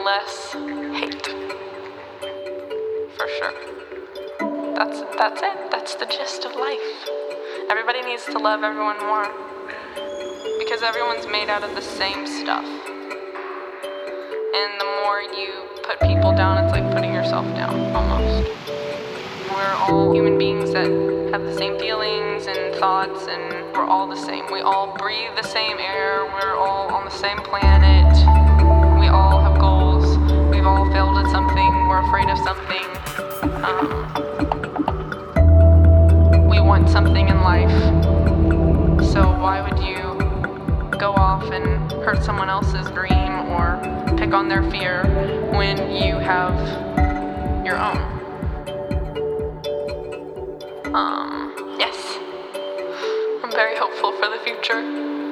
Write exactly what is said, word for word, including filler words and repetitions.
less hate. For sure. That's that's it. That's the gist of life. Everybody needs to love everyone more. Because everyone's made out of the same stuff. And the more you put people down, it's like putting yourself down, almost. We're all human beings that have the same feelings and thoughts, and we're all the same. We all breathe the same air. We're all on the same planet. We all have goals. We've all failed at something. We're afraid of something. Um, we want something in life. So why would you go off and hurt someone else's dream or pick on their fear when you have your own? Um, yes. I'm very hopeful for the future.